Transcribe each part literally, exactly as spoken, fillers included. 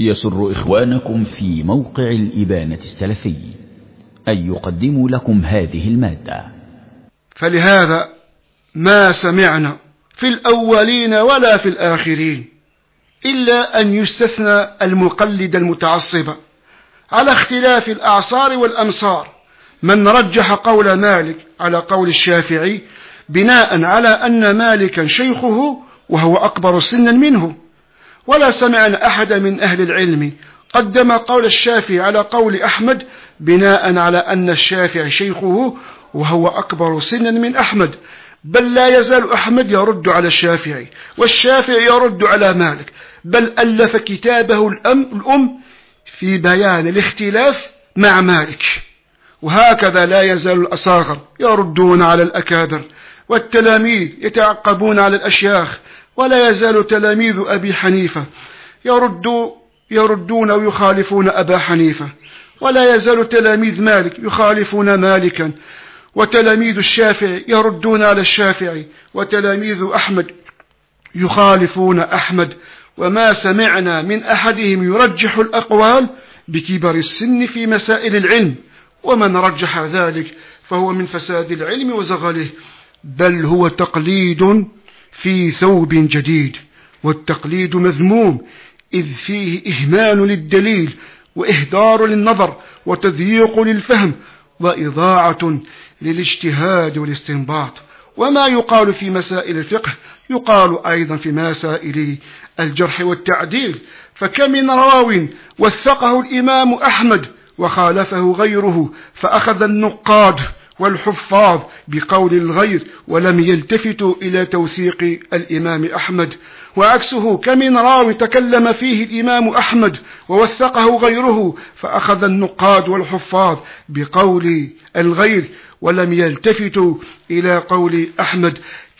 يسر إخوانكم في موقع الإبانة السلفي أن يقدموا لكم هذه المادة. فلهذا ما سمعنا في الأولين ولا في الآخرين إلا أن يستثنى المقلد المتعصب على اختلاف الأعصار والأمصار من رجح قول مالك على قول الشافعي بناء على أن مالكا شيخه وهو أكبر سنا منه، ولا سمعنا أحد من أهل العلم قدم قول الشافعي على قول أحمد بناء على أن الشافعي شيخه وهو أكبر سنا من أحمد، بل لا يزال أحمد يرد على الشافعي والشافعي يرد على مالك، بل ألف كتابه الأم, الأم في بيان الاختلاف مع مالك. وهكذا لا يزال الأصاغر يردون على الأكابر والتلاميذ يتعقبون على الأشياخ، ولا يزال تلاميذ أبي حنيفة يردوا يردون ويخالفون أبا حنيفة، ولا يزال تلاميذ مالك يخالفون مالكا، وتلاميذ الشافعي يردون على الشافعي، وتلاميذ أحمد يخالفون أحمد. وما سمعنا من أحدهم يرجح الأقوال بكبر السن في مسائل العلم، ومن رجح ذلك فهو من فساد العلم وزغله، بل هو تقليد في ثوب جديد، والتقليد مذموم إذ فيه إهمال للدليل وإهدار للنظر وتضييق للفهم وإضاعة للاجتهاد والاستنباط. وما يقال في مسائل الفقه يقال أيضا في مسائل الجرح والتعديل، فكم من راو وثقه الإمام أحمد وخالفه غيره فأخذ النقاد والحفاظ بقول الغير ولم يلتفتوا إلى توثيق الإمام أحمد، وعكسه كم من راو تكلم فيه الإمام أحمد ووثقه غيره فأخذ النقاد والحفاظ بقول الغير ولم يلتفتوا إلى قول أحمد،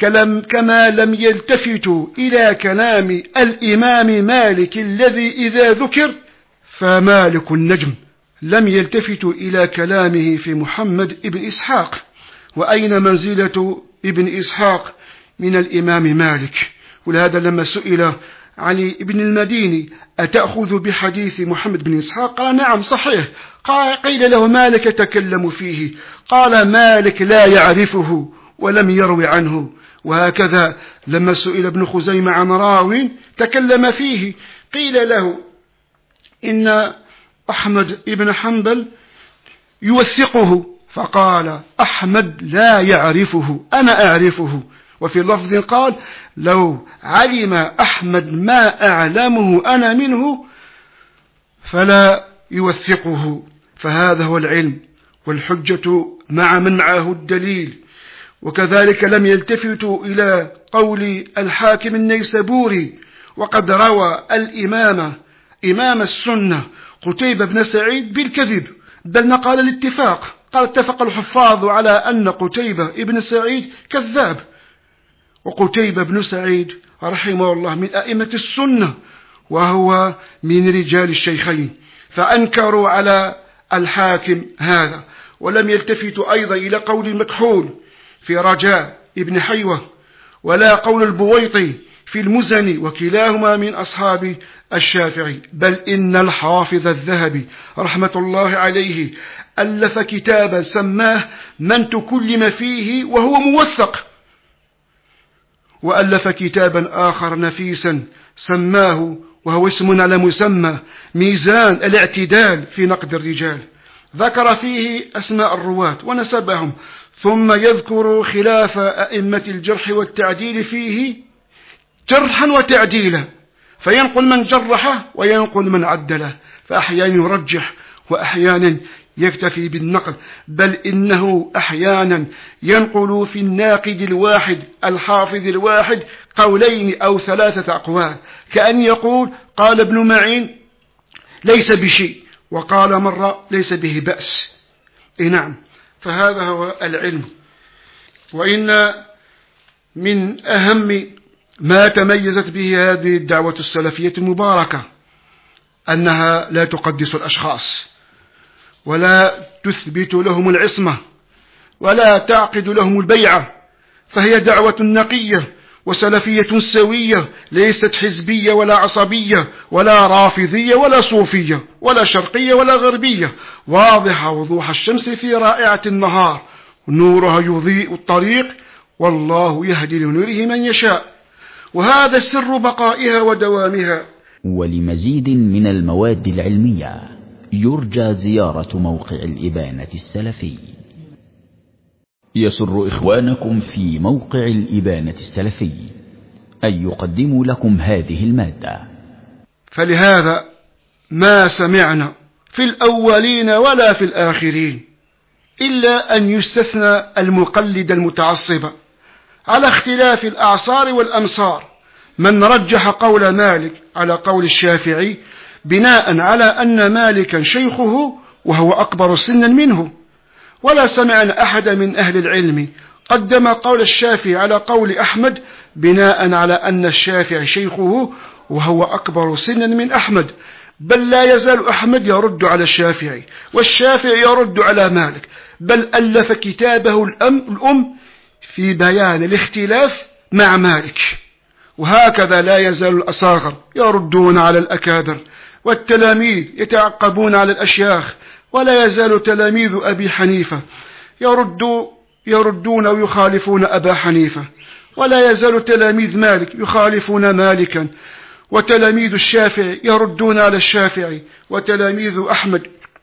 كما لم يلتفتوا إلى كلام الإمام مالك الذي إذا ذكر فمالك النجم، لم يلتفتوا إلى كلامه في محمد ابن إسحاق. وأين منزلة ابن إسحاق من الإمام مالك؟ ولهذا لما سئل عن ابن المديني أتأخذ بحديث محمد بن إسحاق قال نعم صحيح، قيل له مالك تكلم فيه، قال مالك لا يعرفه ولم يروي عنه. وهكذا لما سئل ابن خزيمة عن راو تكلم فيه قيل له إن أحمد ابن حنبل يوثقه، فقال أحمد لا يعرفه أنا أعرفه. وفي لفظ قال لو علم أحمد ما أعلمه أنا منه فلا يوثقه. فهذا هو العلم والحجة مع من معه الدليل. وكذلك لم يلتفتوا إلى قول الحاكم النيسابوري، وقد روى الإمام إمام السنة قتيبة بن سعيد بالكذب، بل نقال الاتفاق، قال اتفق الحفاظ على أن قتيبة ابن سعيد كذاب، وقتيبة بن سعيد رحمه الله من أئمة السنة وهو من رجال الشيخين، فأنكروا على الحاكم هذا. ولم يلتفتوا أيضا إلى قول المكحول في رجاء ابن حيوة، ولا قول البويطي في المزني، وكلاهما من أصحاب الشافعي، بل إن الحافظ الذهبي رحمة الله عليه ألف كتابا سماه من تكلم فيه وهو موثق، وألف كتابا آخر نفيسا سماه وهو اسم على مسمى ميزان الاعتدال في نقد الرجال، ذكر فيه أسماء الرواة ونسبهم، ثم يذكر خلاف أئمة الجرح والتعديل فيه جرحا وتعديلا، فينقل من جرحه وينقل من عدله، فأحيانا يرجح وأحيانا يكتفي بالنقل، بل إنه أحيانا ينقل في الناقد الواحد الحافظ الواحد قولين أو ثلاثة أقوال، كأن يقول قال ابن معين ليس بشيء، وقال مرة ليس به بأس. إيه نعم، فهذا هو العلم. وإن من أهم ما تميزت به هذه الدعوة السلفية المباركة أنها لا تقدس الأشخاص، ولا تثبت لهم العصمة، ولا تعقد لهم البيعة، فهي دعوة نقية وسلفية سوية ليست حزبية ولا عصبية ولا رافضية ولا صوفية ولا شرقية ولا غربية، واضحة وضوح الشمس في رائعة النهار، نورها يضيء الطريق، والله يهدي لنوره من يشاء، وهذا سر بقائها ودوامها. ولمزيد من المواد العلمية يرجى زيارة موقع الإبانة السلفي. يسر إخوانكم في موقع الإبانة السلفي أن يقدموا لكم هذه المادة. فلهذا ما سمعنا في الأولين ولا في الآخرين إلا أن يستثنى المقلد المتعصب على اختلاف الأعصار والأمصار، من رجح قول مالك على قول الشافعي بناء على أن مالكا شيخه وهو أكبر سنا منه، ولا سمعنا أحد من أهل العلم قدم قول الشافعي على قول أحمد بناء على أن الشافعي شيخه وهو أكبر سنا من أحمد، بل لا يزال أحمد يرد على الشافعي والشافعي يرد على مالك، بل ألف كتابه الأم, الأم في بيان الاختلاف مع مالك. وهكذا لا يزال الأصاغر يردون على الأكابر، والتلاميذ يتعقبون على الأشياخ، ولا يزال تلاميذ أبي حنيفة يردوا يردون ويخالفون أبا حنيفة، ولا يزال تلاميذ مالك يخالفون مالكا، وتلاميذ الشافعي يردون على الشافعي، وتلاميذ أحمد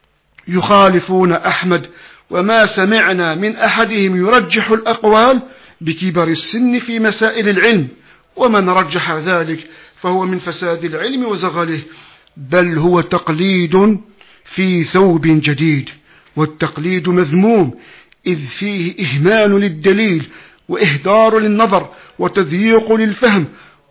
يخالفون أحمد، وما سمعنا من أحدهم يرجح الأقوال بكبر السن في مسائل العلم، ومن رجح ذلك فهو من فساد العلم وزغله، بل هو تقليد في ثوب جديد، والتقليد مذموم إذ فيه إهمال للدليل وإهدار للنظر وتضييق للفهم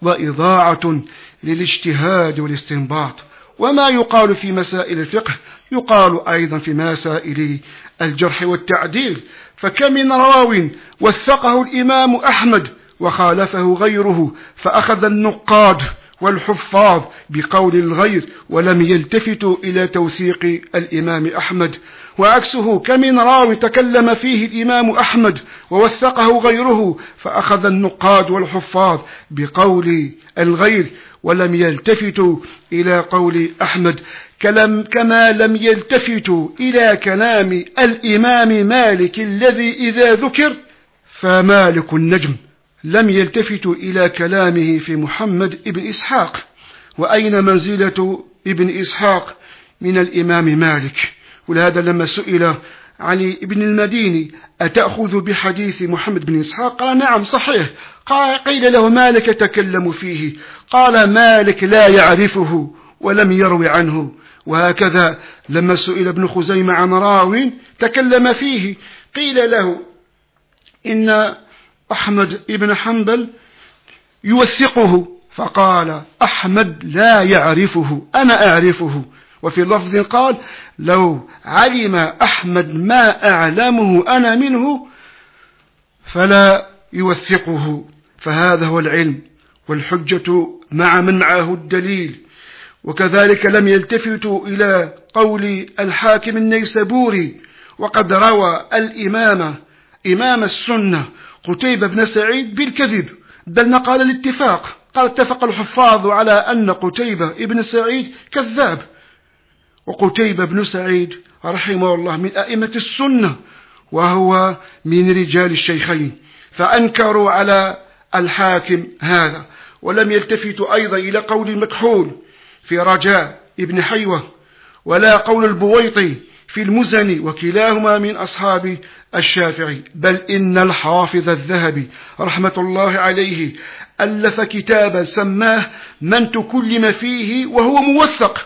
وإضاعة للاجتهاد والاستنباط. وما يقال في مسائل الفقه يقال أيضا في مسائل الجرح والتعديل، فكم من راو وثقه الإمام أحمد وخالفه غيره فأخذ النقاد والحفاظ بقول الغير ولم يلتفتوا إلى توثيق الإمام أحمد، وعكسه كم من راو تكلم فيه الإمام أحمد ووثقه غيره فأخذ النقاد والحفاظ بقول الغير ولم يلتفتوا إلى قول أحمد، كما لم يلتفتوا إلى كلام الإمام مالك الذي إذا ذكر فمالك النجم، لم يلتفتوا إلى كلامه في محمد ابن إسحاق، وأين منزلة ابن إسحاق من الإمام مالك؟ ولهذا لما سئل علي ابن المديني أتأخذ بحديث محمد بن إسحاق؟ قال نعم صحيح. قيل له مالك تكلم فيه، قال مالك لا يعرفه ولم يروي عنه. وهكذا لما سئل ابن خزيمة عن راو تكلم فيه قيل له إن أحمد ابن حنبل يوثقه، فقال أحمد لا يعرفه أنا أعرفه. وفي لفظ قال لو علم أحمد ما أعلمه أنا منه فلا يوثقه. فهذا هو العلم والحجة مع من معه الدليل. وكذلك لم يلتفتوا إلى قول الحاكم النيسابوري، وقد روى الإمام إمام السنة قتيبة بن سعيد بالكذب، بل نقال الاتفاق، قال اتفق الحفاظ على أن قتيبة ابن سعيد كذاب، وقتيبة بن سعيد رحمه الله من أئمة السنة وهو من رجال الشيخين، فأنكروا على الحاكم هذا. ولم يلتفتوا أيضا إلى قول المكحول في رجاء ابن حيوة، ولا قول البويطي في المزني، وكلاهما من أصحاب الشافعي، بل إن الحافظ الذهبي رحمة الله عليه ألف كتابا سماه من تكلم فيه وهو موثق،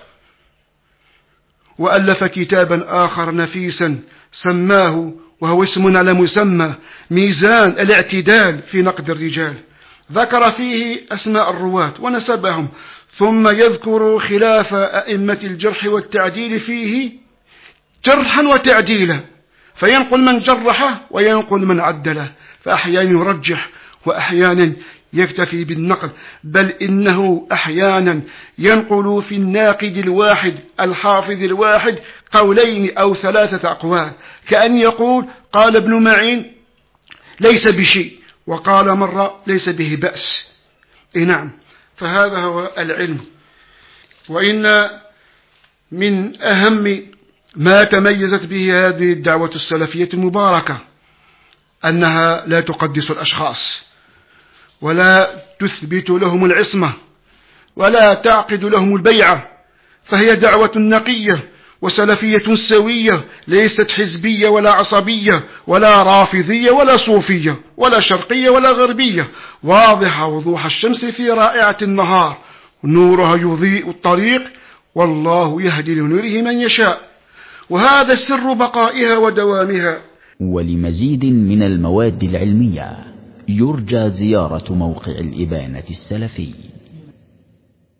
وألف كتابا آخر نفيسا سماه وهو اسم على مسمى ميزان الاعتدال في نقد الرجال، ذكر فيه أسماء الرواة ونسبهم، ثم يذكر خلاف أئمة الجرح والتعديل فيه جرحا وتعديلا، فينقل من جرحه وينقل من عدله، فأحيانا يرجح وأحيانا يكتفي بالنقل، بل إنه أحيانا ينقل في الناقد الواحد الحافظ الواحد قولين أو ثلاثة أقوال، كأن يقول قال ابن معين ليس بشيء، وقال مرة ليس به بأس. إيه نعم، فهذا هو العلم. وإن من أهم ما تميزت به هذه الدعوة السلفية المباركة أنها لا تقدس الأشخاص، ولا تثبت لهم العصمة، ولا تعقد لهم البيعة، فهي دعوة نقية وسلفية سوية، ليست حزبية ولا عصبية ولا رافضية ولا صوفية ولا شرقية ولا غربية، واضحة وضوح الشمس في رائعة النهار، نورها يضيء الطريق، والله يهدي لنوره من يشاء، وهذا سر بقائها ودوامها. ولمزيد من المواد العلمية يرجى زيارة موقع الإبانة السلفي.